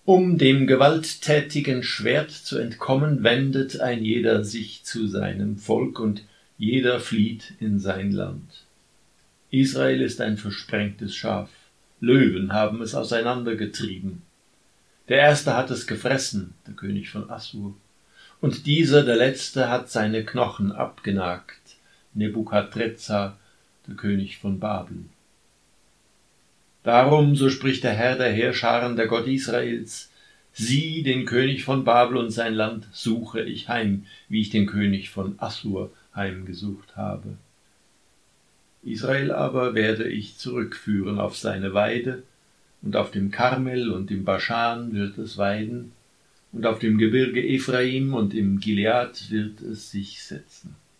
Um dem gewalttätigen Schwert zu entkommen, wendet ein jeder sich zu seinem Volk, und jeder flieht in sein Land. Israel ist ein versprengtes Schaf. Löwen haben es auseinandergetrieben. Der erste hat es gefressen, der König von Assur. Und dieser, der letzte, hat seine Knochen abgenagt, Nebukadrezzar, der König von Babel. Darum, so spricht der Herr der Heerscharen, der Gott Israels: Sieh, den König von Babel und sein Land suche ich heim, wie ich den König von Assur heimgesucht habe. Israel aber werde ich zurückführen auf seine Weide, und auf dem Karmel und im Baschan wird es weiden, und auf dem Gebirge Ephraim und im Gilead wird es sich setzen.